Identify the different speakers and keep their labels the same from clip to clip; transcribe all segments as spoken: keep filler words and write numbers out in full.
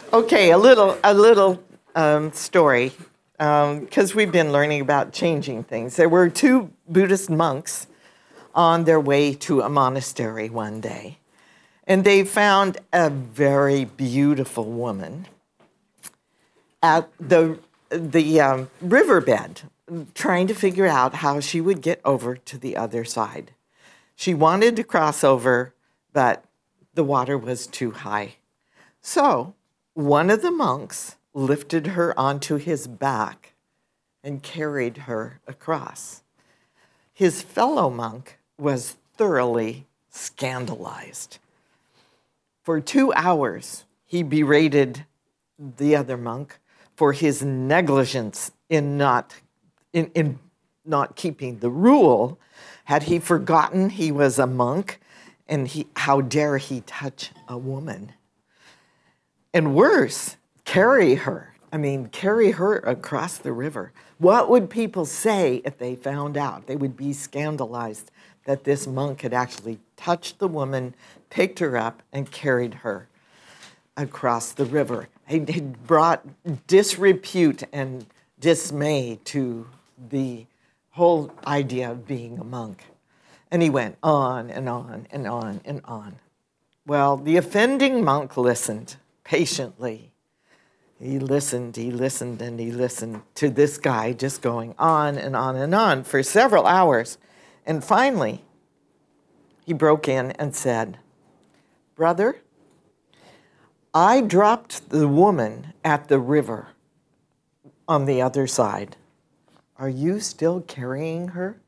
Speaker 1: Okay, a little, a little um, story, because we've been learning about changing things. There were two Buddhist monks on their way to a monastery one day, and they found a very beautiful woman at the the um, riverbed, trying to figure out how she would get over to the other side. She wanted to cross over, but the water was too high. So one of the monks lifted her onto his back and carried her across. His fellow monk was thoroughly scandalized. For two hours, he berated the other monk for his negligence in not, in, in not keeping the rule. Had he forgotten he was a monk, and he, how dare he touch a woman? And worse, carry her. I mean, carry her across the river. What would people say if they found out? They would be scandalized that this monk had actually touched the woman, picked her up, and carried her across the river. It brought disrepute and dismay to the whole idea of being a monk. And he went on and on and on and on. Well, the offending monk listened patiently. He listened, he listened, and he listened to this guy just going on and on and on for several hours. And finally, he broke in and said, "Brother, I dropped the woman at the river on the other side. Are you still carrying her?"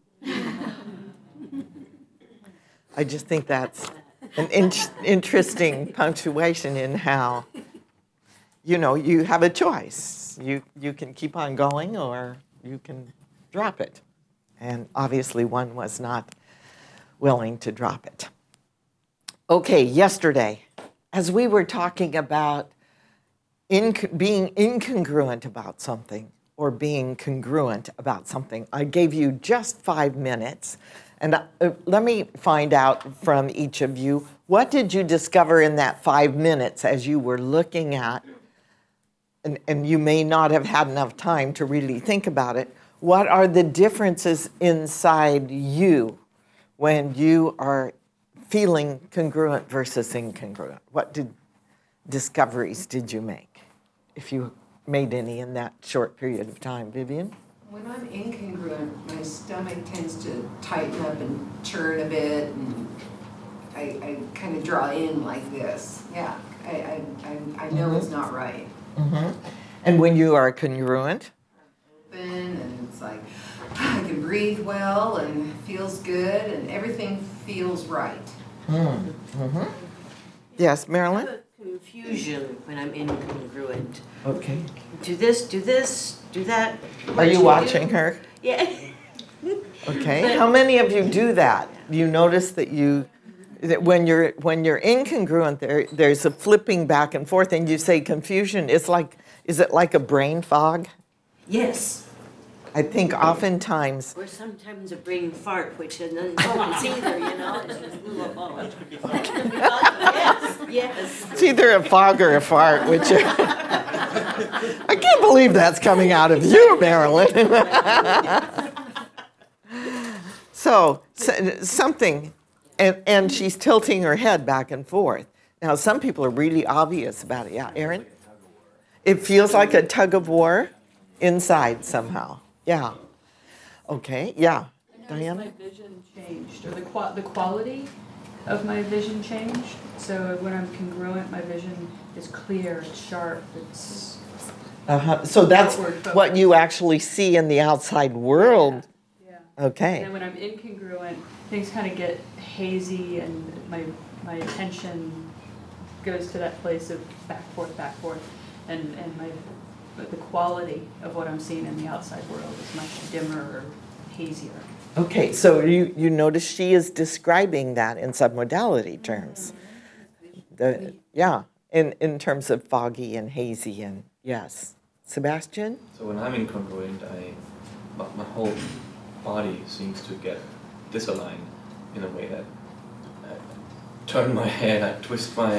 Speaker 1: I just think that's an in- interesting punctuation in how, you know, you have a choice. You, you can keep on going or you can drop it. And obviously one was not willing to drop it. Okay, yesterday, as we were talking about inc- being incongruent about something or being congruent about something, I gave you just five minutes. And uh, let me find out from each of you, what did you discover in that five minutes as you were looking at, and, and you may not have had enough time to really think about it, what are the differences inside you when you are feeling congruent versus incongruent? What did discoveries did you make, if you made any in that short period of time? Vivian?
Speaker 2: When I'm incongruent, my stomach tends to tighten up and churn a bit, and I, I kind of draw in like this. Yeah, I, I, I, I know mm-hmm. It's not right.
Speaker 1: Mm-hmm. And when you are congruent?
Speaker 2: Open, and it's like, I can breathe well, and it feels good, and everything feels right.
Speaker 1: Mm. Mm-hmm. Yes, Marilyn?
Speaker 3: I have a confusion when I'm incongruent.
Speaker 1: Okay.
Speaker 3: Do this, do this, do that.
Speaker 1: Are you watching do? her?
Speaker 3: Yeah.
Speaker 1: Okay. But, how many of you do that? You notice that you, that when you're when you're incongruent, there there's a flipping back and forth, and you say confusion. It's like, is it like a brain fog?
Speaker 3: Yes.
Speaker 1: I think oftentimes.
Speaker 3: Or sometimes a brain fart, which isn't focus either, you know. It's just a little ball. Okay. Yes, yes.
Speaker 1: It's either a fog or a fart, which. I can't believe that's coming out of you, Marilyn. so, so something, and, and she's tilting her head back and forth. Now, some people are really obvious about it. Yeah, Aaron? It feels like a tug of war inside somehow. Yeah. Okay, yeah. Diana?
Speaker 4: My vision changed, or the, qua- the quality of my vision changed. So when I'm congruent, my vision is clear, it's sharp, it's...
Speaker 1: Uh-huh. So that's what you actually see in the outside world.
Speaker 4: Yeah.
Speaker 1: Yeah. Okay.
Speaker 4: And then when I'm incongruent, things kind of get hazy, and my my attention goes to that place of back forth, back forth, and and my the quality of what I'm seeing in the outside world is much dimmer or hazier.
Speaker 1: Okay, so you you notice she is describing that in submodality terms. The yeah, in in terms of foggy and hazy and yes. Sebastian?
Speaker 5: So when I'm incongruent, I, my, my whole body seems to get disaligned in a way that I turn my head, I twist my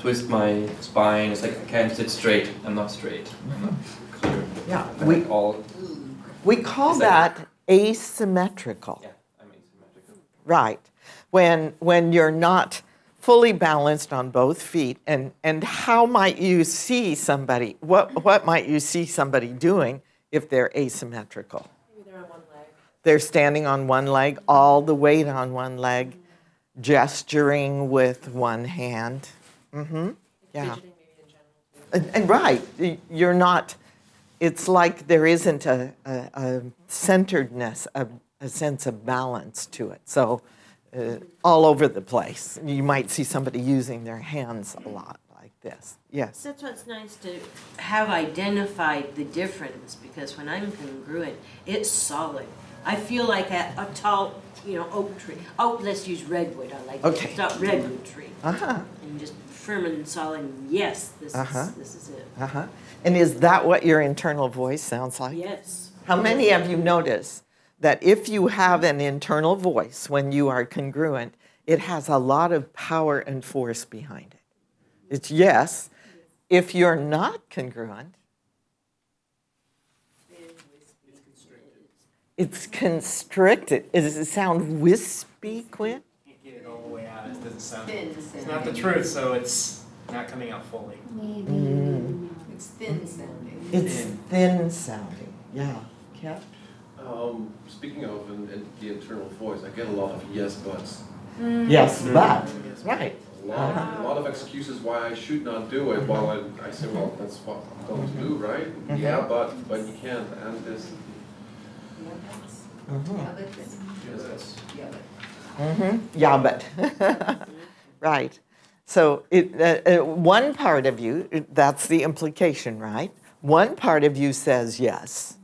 Speaker 5: twist my spine. It's like I can't sit straight. I'm not straight. I'm not clear.
Speaker 1: Yeah,
Speaker 5: I'm
Speaker 1: we,
Speaker 5: like all.
Speaker 1: we call
Speaker 5: It's like-
Speaker 1: that asymmetrical.
Speaker 5: Yeah, I'm asymmetrical.
Speaker 1: Right. When, when you're not fully balanced on both feet, and, and how might you see somebody, what, what might you see somebody doing if they're asymmetrical?
Speaker 3: Maybe they're on one leg.
Speaker 1: They're standing on one leg, all the weight on one leg, gesturing with one hand. Mm-hmm. Yeah.
Speaker 3: Fidgeting maybe in general too.
Speaker 1: And, and right, y- you're not, it's like there isn't a, a, a centeredness, a, a sense of balance to it. So uh, all over the place. You might see somebody using their hands a lot like this. Yes.
Speaker 3: That's what's nice to have identified the difference, because when I'm congruent, it's solid. I feel like a, a tall, you know, oak tree. Oh, let's use redwood. I like
Speaker 1: Okay.
Speaker 3: that. Redwood tree.
Speaker 1: Uh-huh.
Speaker 3: And just firm and solid. And yes, this
Speaker 1: Uh-huh.
Speaker 3: is this is it.
Speaker 1: Uh-huh. And is that what your internal voice sounds like?
Speaker 3: Yes.
Speaker 1: How many of you notice that if you have an internal voice when you are congruent, it has a lot of power and force behind it? It's yes. If you're not congruent, it's constricted. Does it sound wispy, Quinn?
Speaker 6: Can't get it all the way out. It doesn't sound.
Speaker 2: Thin
Speaker 6: It's not the truth, so it's not coming out fully.
Speaker 2: It's thin sounding.
Speaker 1: It's thin sounding. Yeah. Yeah.
Speaker 7: Um, speaking of in, in the internal voice, I get a lot of yes buts.
Speaker 1: Yes, but. Right.
Speaker 7: A lot, a lot of excuses why I should not do it. While I, I say, well, that's what I'm going to do, right? Yeah, but but you can't. And this,
Speaker 2: Yeah, but this-
Speaker 7: yes, that's,
Speaker 2: yeah, but-
Speaker 1: Mm-hmm. Yeah, but. Right. So it, uh, uh, one part of you, it- that's the implication, right? One part of you says yes.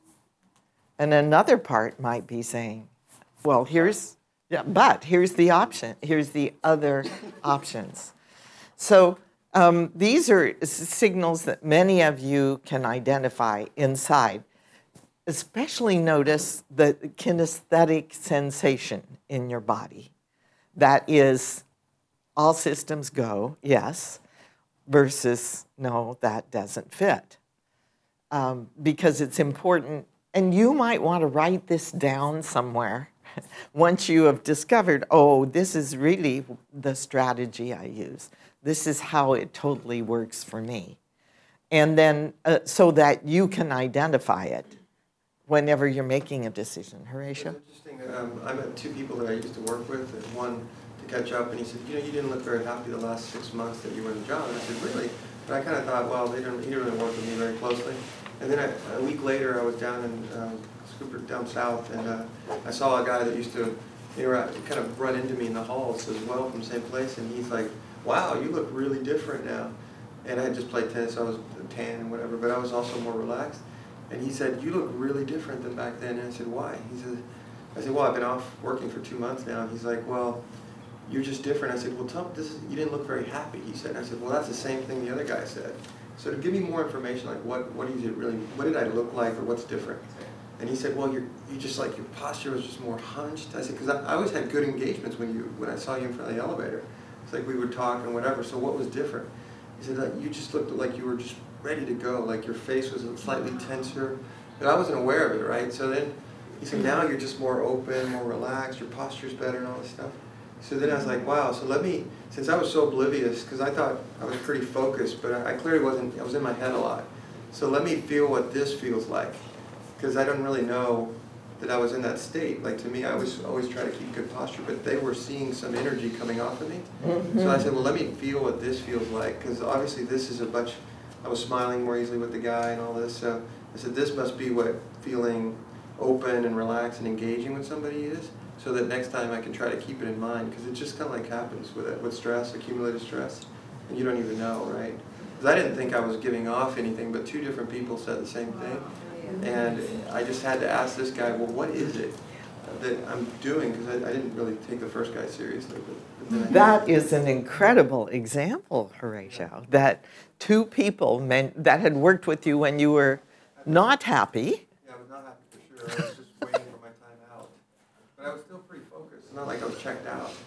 Speaker 1: And another part might be saying, well, here's, yeah, but here's the option. Here's the other options. So um, these are s- signals that many of you can identify inside. Especially notice the kinesthetic sensation in your body. That is, all systems go, yes, versus no, that doesn't fit. Um, because it's important, and you might want to write this down somewhere once you have discovered, oh, this is really the strategy I use. This is how it totally works for me. And then, uh, so that you can identify it whenever you're making a decision. Horatio?
Speaker 8: It's interesting. Um, I met two people that I used to work with, and one to catch up, and he said, you know, you didn't look very happy the last six months that you were in the job. And I said, really? And I kind of thought, well, they didn't, he didn't really work with me very closely. And then I, a week later, I was down in um, Scooper, down south, and uh, I saw a guy that used to interact, kind of run into me in the halls as well from the same place, and he's like, wow, you look really different now. And I had just played tennis, so I was tan and whatever, but I was also more relaxed. And he said, you look really different than back then. And I said, why? He said, I said, well, I've been off working for two months now. And he's like, well, you're just different. I said, well, tell me, this is, you didn't look very happy, he said. And I said, well, that's the same thing the other guy said. So to give me more information, like what, what is it really, what did I look like or what's different? And he said, well, you're, you just like, your posture was just more hunched. I said, because I, I always had good engagements when you, when I saw you in front of the elevator. It's like we would talk and whatever, so what was different? He said, like, you just looked like you were just ready to go, like your face was slightly tenser. But I wasn't aware of it, right? So then he said, now you're just more open, more relaxed, your posture's better and all this stuff. So then I was like, wow, so let me, since I was so oblivious, because I thought I was pretty focused, but I, I clearly wasn't, I was in my head a lot. So let me feel what this feels like, because I don't really know that I was in that state. Like to me, I was always try to keep good posture, but they were seeing some energy coming off of me. Mm-hmm. So I said, well, let me feel what this feels like, because obviously this is a bunch, I was smiling more easily with the guy and all this, so I said, this must be what feeling open and relaxed and engaging with somebody is, so that next time I can try to keep it in mind, because it just kind of like happens with it, with stress, accumulated stress, and you don't even know, right? Because I didn't think I was giving off anything, but two different people said the same thing, and I just had to ask this guy, well, what is it that I'm doing? Because I, I didn't really take the first guy seriously. But, but then I
Speaker 1: That is an incredible example, Horatio, that two people meant, that had worked with you when you were not happy.
Speaker 8: Yeah, I was not happy for sure. I was just waiting for my time out. But I was still pretty focused. It's not like I was checked out. Because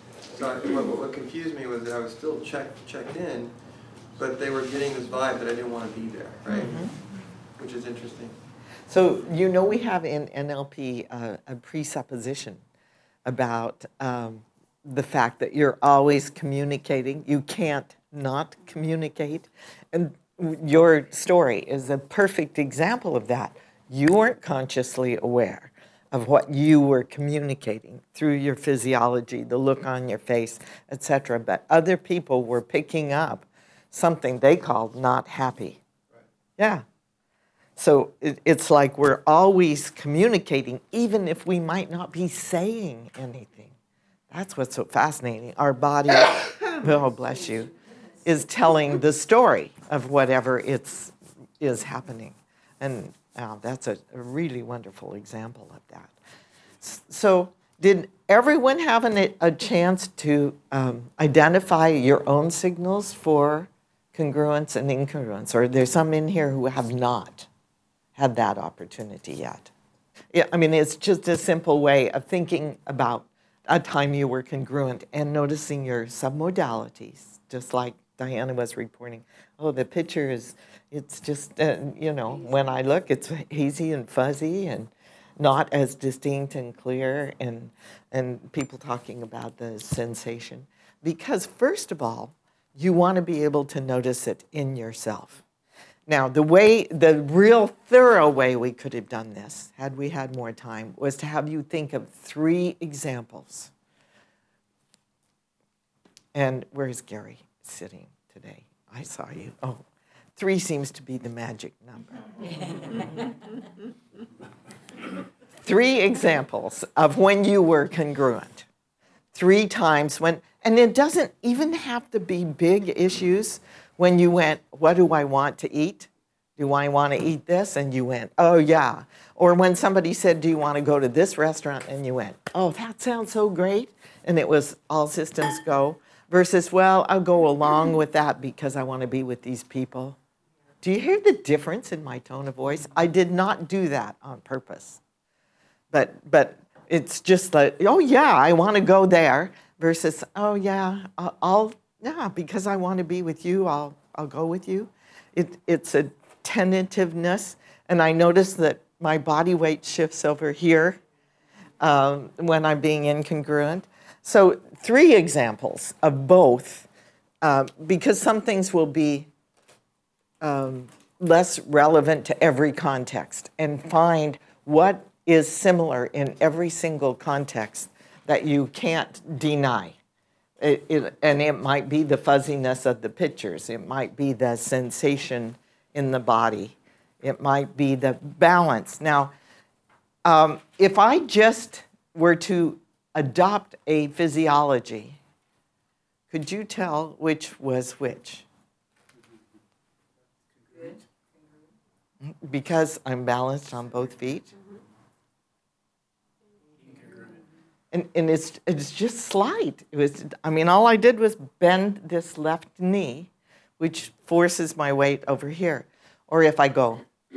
Speaker 8: So I, what, what confused me was that I was still checked checked in, but they were getting this vibe that I didn't want to be there, right? Mm-hmm. Which is interesting.
Speaker 1: So you know we have in N L P uh, a presupposition about um, the fact that you're always communicating. You can't not communicate. And your story is a perfect example of that. You weren't consciously aware of what you were communicating through your physiology, the look on your face, et cetera. But other people were picking up something they called not happy. Right. Yeah. So it, it's like we're always communicating, even if we might not be saying anything. That's what's so fascinating. Our body, oh bless you, is telling the story of whatever it's is happening. And uh, that's a, a really wonderful example of that. So did everyone have an, a chance to um, identify your own signals for congruence and incongruence? Or there's some in here who have not had that opportunity yet? Yeah, I mean, it's just a simple way of thinking about a time you were congruent and noticing your submodalities, just like Diana was reporting. Oh, the picture is, it's just, uh, you know, when I look, it's hazy and fuzzy and not as distinct and clear, and, and people talking about the sensation. Because first of all, you want to be able to notice it in yourself. Now, the way, the real thorough way we could have done this, had we had more time, was to have you think of three examples. And where's Gary sitting today? I saw you. Oh, three seems to be the magic number. Three examples of when you were congruent. Three times when, and it doesn't even have to be big issues. When you went, what do I want to eat? Do I want to eat this? And you went, oh yeah. Or when somebody said, do you want to go to this restaurant? And you went, oh, that sounds so great. And it was all systems go. Versus, well, I'll go along with that because I want to be with these people. Do you hear the difference in my tone of voice? I did not do that on purpose. But, but it's just like, oh yeah, I want to go there. Versus, oh yeah, I'll, I'll yeah, because I want to be with you, I'll, I'll go with you. It, it's a tentativeness, and I notice that my body weight shifts over here um, when I'm being incongruent. So three examples of both, uh, because some things will be um, less relevant to every context, and find what is similar in every single context that you can't deny. It, it, and it might be the fuzziness of the pictures. It might be the sensation in the body. It might be the balance. Now, um, if I just were to adopt a physiology, could you tell which was which? Because I'm balanced on both feet. And, and it's, it's just slight. It was, I mean, all I did was bend this left knee, which forces my weight over here. Or if I go.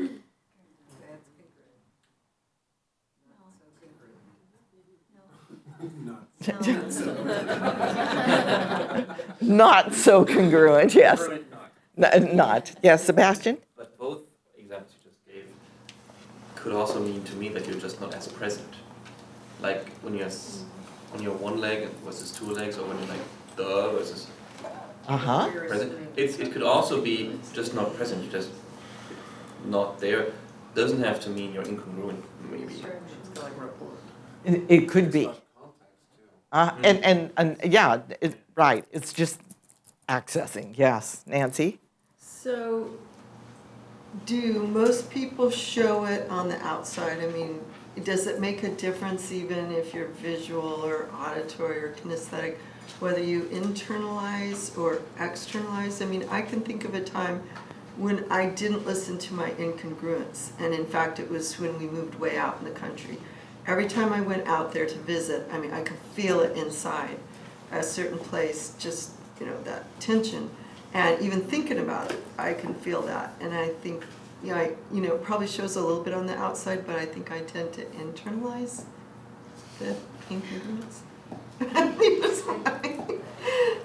Speaker 1: Not so congruent, yes. N- not. Yes, Sebastian?
Speaker 5: But both examples you just gave could also mean to me that you're just not as present. Like when you're on your one leg versus two legs, or when you're like duh versus
Speaker 1: uh-huh.
Speaker 5: present. It, it could also be just not present, you're just not there. Doesn't have to mean you're incongruent, maybe.
Speaker 1: It, it could be. Uh, mm-hmm. and, and, and yeah, it, right, it's just accessing, yes. Nancy?
Speaker 9: So do most people show it on the outside? I mean, does it make a difference even if you're visual or auditory or kinesthetic, whether you internalize or externalize? I mean, I can think of a time when I didn't listen to my incongruence, and in fact it was when we moved way out in the country. Every time I went out there to visit, I mean, I could feel it inside, a certain place, just, you know, that tension. And even thinking about it, I can feel that. And I think, you know, I, you know, it probably shows a little bit on the outside, but I think I tend to internalize the incongruence.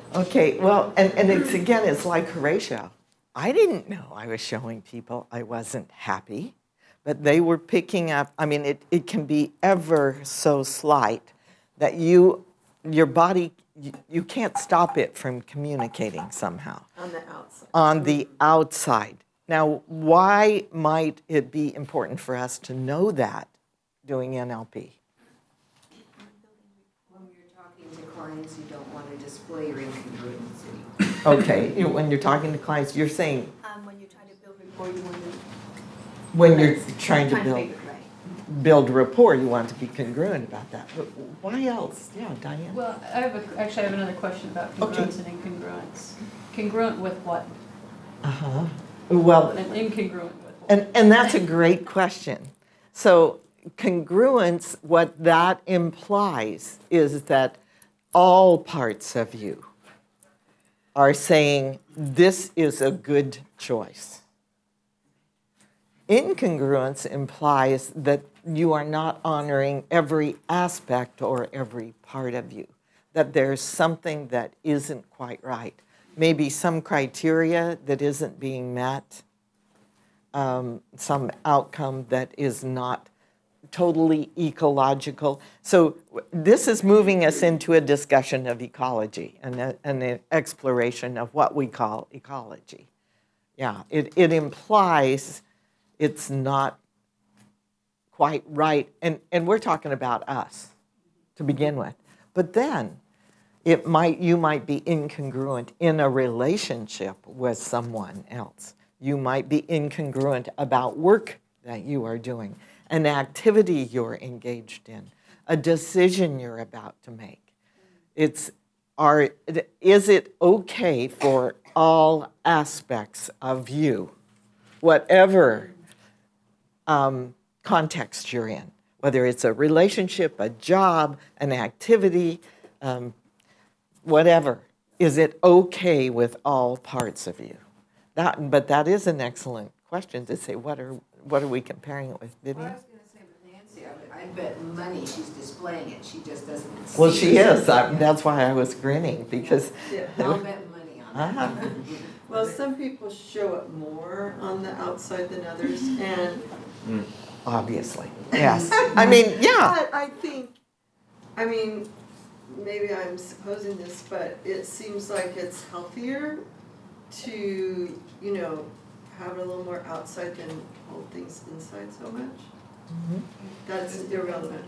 Speaker 1: Okay, well, and, and it's again, it's like Horatio. I didn't know I was showing people I wasn't happy, but they were picking up. I mean, it, it can be ever so slight that you, your body, you, you can't stop it from communicating somehow.
Speaker 9: On the outside.
Speaker 1: On the outside. Now, why might it be important for us to know that doing N L P?
Speaker 2: When you're talking to clients, you don't want to display your incongruency.
Speaker 1: Okay, you- when you're talking to clients, you're saying
Speaker 10: Um, when you're trying to build rapport, you want to.
Speaker 1: when you're trying to
Speaker 10: Trying to
Speaker 1: build,
Speaker 10: figure it right.
Speaker 1: build rapport, you want to be congruent about that. But why else? Yeah, Diane?
Speaker 4: Well, I have a, actually, I have another question about
Speaker 1: Okay.
Speaker 4: congruence and incongruence. Congruent with what?
Speaker 1: Uh-huh. Well,
Speaker 4: And incongruent with what?
Speaker 1: and, and that's a great question. So congruence, what that implies is that all parts of you are saying, this is a good choice. Incongruence implies that you are not honoring every aspect or every part of you, that there's something that isn't quite right. Maybe some criteria that isn't being met, um, some outcome that is not totally ecological. So w- this is moving us into a discussion of ecology and a, and an exploration of what we call ecology. Yeah, it, it implies it's not quite right. And, and we're talking about us to begin with. But then it might, you might be incongruent in a relationship with someone else. You might be incongruent about work that you are doing, an activity you're engaged in, a decision you're about to make. It's, are, is it okay for all aspects of you, whatever um, context you're in, whether it's a relationship, a job, an activity, um, whatever, is it okay with all parts of you? That, but that is an excellent question to say, what are, what are we comparing it with,
Speaker 2: Well, I
Speaker 1: Vivian?
Speaker 2: was gonna say with Nancy, I would- I bet money she's displaying it, she just doesn't see.
Speaker 1: Well, she is. I,
Speaker 2: herself.
Speaker 1: that's why I was grinning, because
Speaker 9: Yeah.
Speaker 2: I'll bet money on that.
Speaker 1: uh-huh.
Speaker 9: Well, some people show it more on the outside than others, and
Speaker 1: Obviously, yes. I mean, yeah.
Speaker 9: but I think, I mean, maybe I'm supposing this, but it seems like it's healthier to, you know, have it a little more outside than hold things inside so much. That's irrelevant,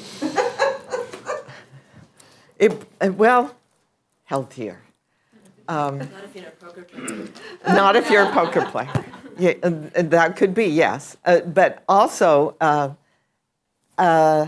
Speaker 9: right?
Speaker 1: It, uh, well, healthier. Um,
Speaker 10: Not if you're a poker player.
Speaker 1: Not if you're a poker player. Yeah, and- and that could be, yes. Uh, but also, uh, uh,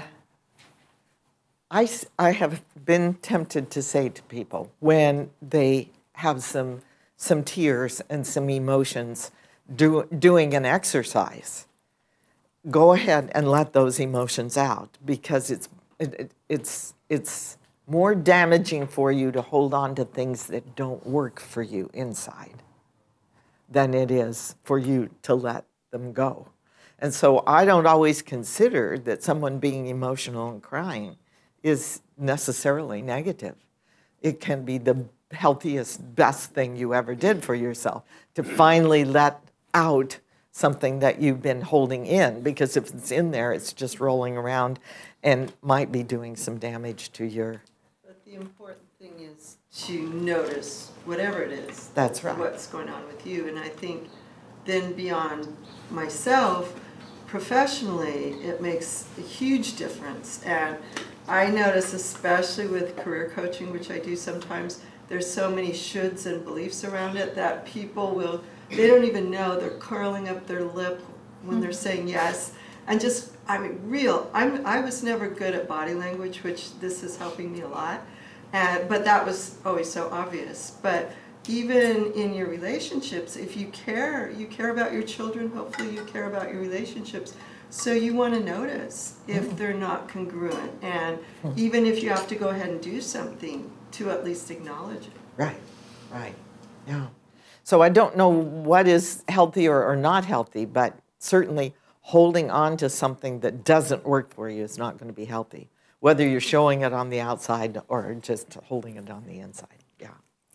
Speaker 1: I, s- I have been tempted to say to people when they have some, some tears and some emotions do, doing an exercise, go ahead and let those emotions out, because it's, it, it- it's, it's more damaging for you to hold on to things that don't work for you inside than it is for you to let them go. And so I don't always consider that someone being emotional and crying is necessarily negative. It can be the healthiest, best thing you ever did for yourself, to finally let out something that you've been holding in, because if it's in there, it's just rolling around and might be doing some damage to your,
Speaker 9: But the important thing is to notice whatever it is.
Speaker 1: That's right.
Speaker 9: What's going on with you. And I think then beyond myself, professionally, it makes a huge difference. And I notice, especially with career coaching, which I do sometimes, there's so many shoulds and beliefs around it that people will, they don't even know, they're curling up their lip when they're saying yes. And just, I mean, real, I'm, I was never good at body language, which this is helping me a lot. And, but that was always so obvious. But even in your relationships, if you care, you care about your children, hopefully you care about your relationships. So you want to notice if they're not congruent. And even if you have to go ahead and do something, to at least acknowledge it.
Speaker 1: right, right, yeah. So I don't know what is healthy or, or not healthy, but certainly holding on to something that doesn't work for you is not going to be healthy, whether you're showing it on the outside or just holding it on the inside. Yeah,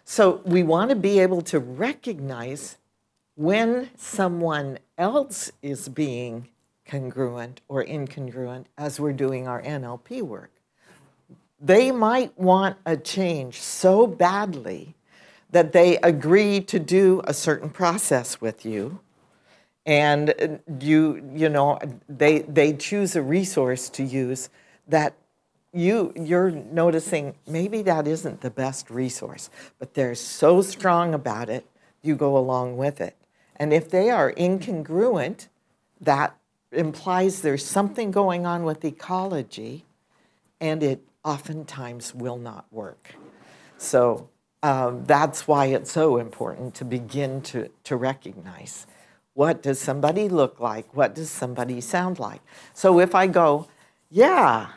Speaker 1: So we want to be able to recognize when someone else is being congruent or incongruent as we're doing our N L P work. They might want a change so badly that they agree to do a certain process with you, and you you know they they choose a resource to use that you you're noticing maybe that isn't the best resource, but they're so strong about it, you go along with it. And if they are incongruent, that implies there's something going on with ecology, and it oftentimes will not work. So um, that's why it's so important to begin to, to recognize, what does somebody look like? What does somebody sound like? So if I go, yeah,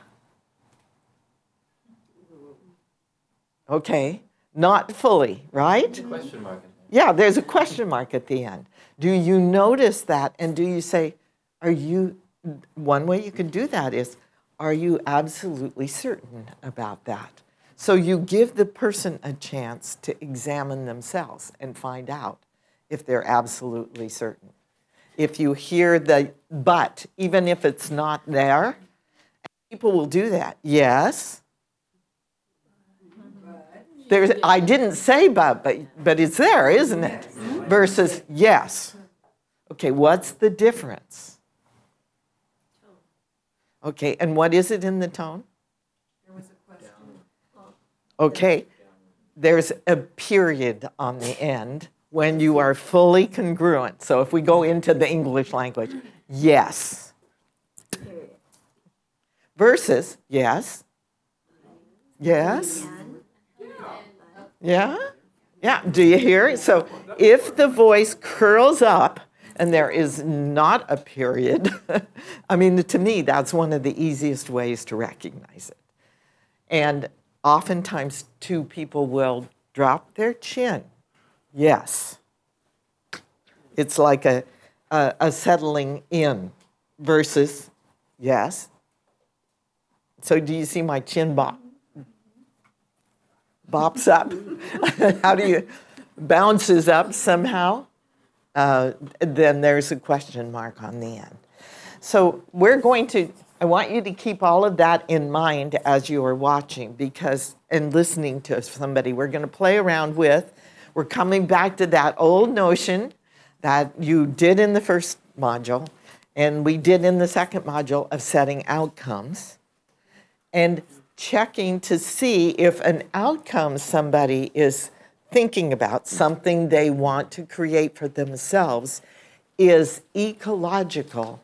Speaker 1: okay, not fully, right?
Speaker 5: Question mark.
Speaker 1: Yeah, there's a question mark at the end. Do you notice that, and do you say, are you, one way you can do that is, are you absolutely certain about that? So you give the person a chance to examine themselves and find out if they're absolutely certain. If you hear the but, even if it's not there, people will do that. Yes. There's, I didn't say but, but, but it's there, isn't it? Versus yes. Okay, what's the difference? Okay, and what is it in the tone?
Speaker 2: There was a question.
Speaker 1: Okay, there's a period on the end when you are fully congruent. So if we go into the English language, yes. Versus yes. Yes. Yeah? Yeah, do you hear it? So if the voice curls up and there is not a period, I mean, to me, that's one of the easiest ways to recognize it. And oftentimes, too, people will drop their chin. Yes. It's like a, a, a settling in versus yes. So do you see my chin bop? Bops up. How do you, bounces up somehow? Uh, then there's a question mark on the end. So we're going to, I want you to keep all of that in mind as you are watching, because, and listening to somebody, we're going to play around with, we're coming back to that old notion that you did in the first module, and we did in the second module of setting outcomes, and checking to see if an outcome somebody is thinking about, something they want to create for themselves, is ecological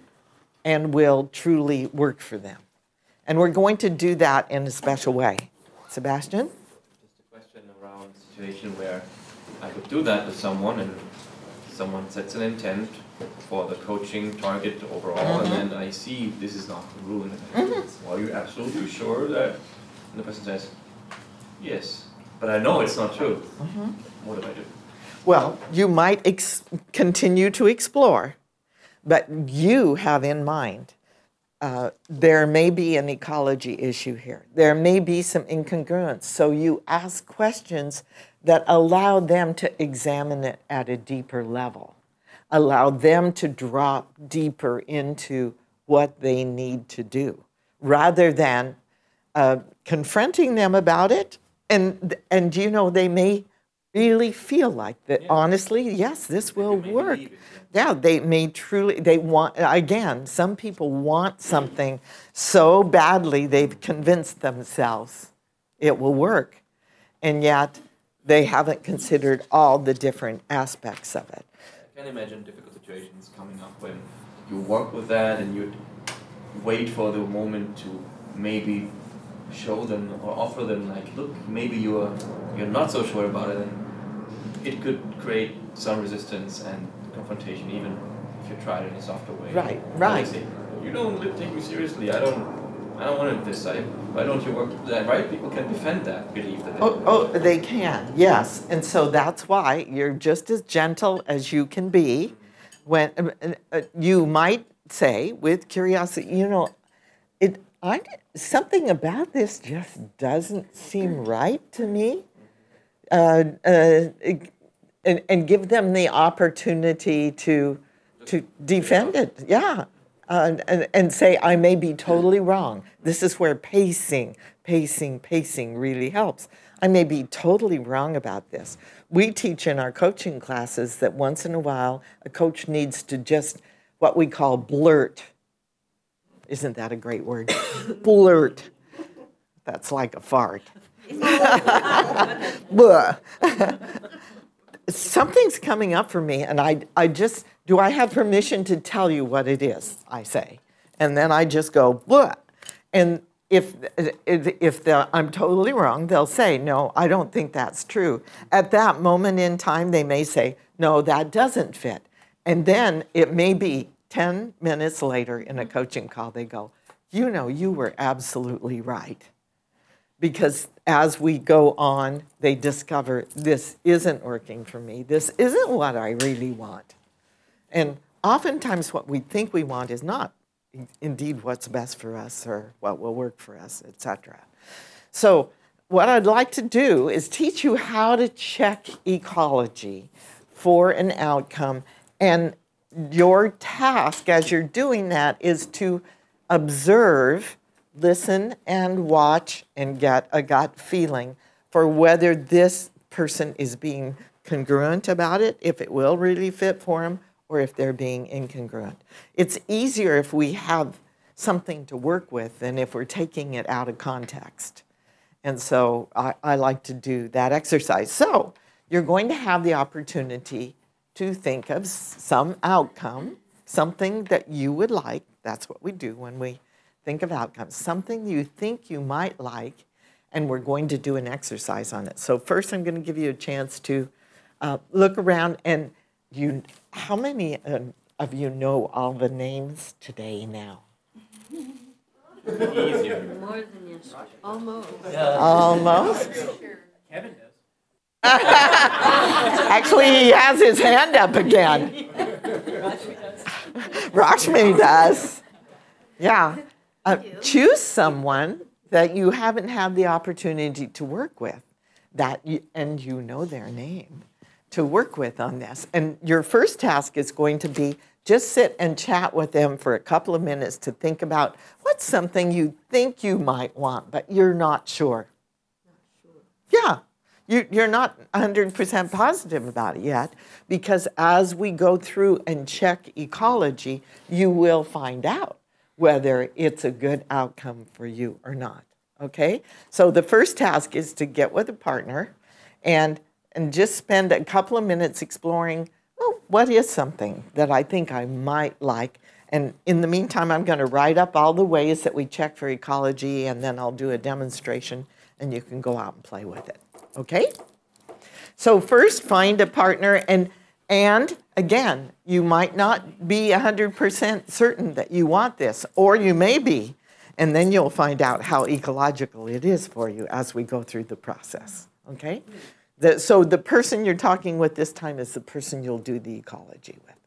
Speaker 1: and will truly work for them. And we're going to do that in a special way. Sebastian?
Speaker 5: Just a question around a situation where I could do that with someone and someone sets an intent for the coaching target overall, mm-hmm. and then I see this is not congruent. Mm-hmm. Well, are you absolutely sure that? And the person says, yes, but I know it's not true. Mm-hmm. What do I do?
Speaker 1: Well, you might ex- continue to explore, but you have in mind uh, there may be an ecology issue here. There may be some incongruence. So you ask questions that allow them to examine it at a deeper level, allow them to drop deeper into what they need to do, rather than uh, confronting them about it. And, and you know, they may really feel like that, yeah. Honestly, yes, this will work. It, yeah. yeah, they may truly, they want, again, some people want something so badly they've convinced themselves it will work. And yet, they haven't considered all the different aspects of it.
Speaker 5: I can imagine difficult situations coming up when you work with that and you wait for the moment to maybe show them or offer them, like, look, maybe you're you're not so sure about it, and it could create some resistance and confrontation, even if you try it in a softer way.
Speaker 1: Right, right.
Speaker 5: Say, you don't take me seriously. I don't. I don't want this. I, why don't you work with that? Right? People can defend that belief that they.
Speaker 1: Oh, oh, they can. Yes, and so that's why you're just as gentle as you can be. When uh, uh, you might say, with curiosity, you know, it. I something about this just doesn't seem right to me. uh, uh, and, and give them the opportunity to to defend it. Yeah. Uh, and, and say, I may be totally wrong. This is where pacing, pacing, pacing really helps. I may be totally wrong about this. We teach in our coaching classes that once in a while, a coach needs to just what we call blurt. Isn't that a great word? Blurt. That's like a fart. Blah. Something's coming up for me, and I, I just, do I have permission to tell you what it is, I say. And then I just go, blah. And if, if the, I'm totally wrong, they'll say, no, I don't think that's true. At that moment in time, they may say, no, that doesn't fit. And then it may be ten minutes later in a coaching call, they go, you know, you were absolutely right. Because as we go on, they discover this isn't working for me. This isn't what I really want. And oftentimes what we think we want is not indeed what's best for us or what will work for us, et cetera. So what I'd like to do is teach you how to check ecology for an outcome. And your task as you're doing that is to observe, listen and watch and get a gut feeling for whether this person is being congruent about it, if it will really fit for them, or if they're being incongruent. It's easier if we have something to work with than if we're taking it out of context. And so I, I like to do that exercise. So you're going to have the opportunity to think of some outcome, something that you would like. That's what we do when we think of outcomes, something you think you might like, and we're going to do an exercise on it. So first I'm going to give you a chance to uh, look around, and you, how many uh, of you know all the names today now?
Speaker 5: Easier.
Speaker 3: More than yesterday.
Speaker 10: Almost.
Speaker 1: Almost?
Speaker 6: Kevin does.
Speaker 1: Actually, he has his hand up again. Rashmi does. Yeah. Uh, choose someone that you haven't had the opportunity to work with, that you, and you know their name, to work with on this. And your first task is going to be just sit and chat with them for a couple of minutes to think about what's something you think you might want, but you're not sure. Not sure. Yeah. You, you're not one hundred percent positive about it yet, because as we go through and check ecology, you will find out whether it's a good outcome for you or not, okay? So the first task is to get with a partner and, and just spend a couple of minutes exploring, well, what is something that I think I might like? And in the meantime, I'm going to write up all the ways that we check for ecology, and then I'll do a demonstration, and you can go out and play with it, okay? So first, find a partner, and And again, you might not be one hundred percent certain that you want this, or you may be, and then you'll find out how ecological it is for you as we go through the process, okay? The, so the person you're talking with this time is the person you'll do the ecology with.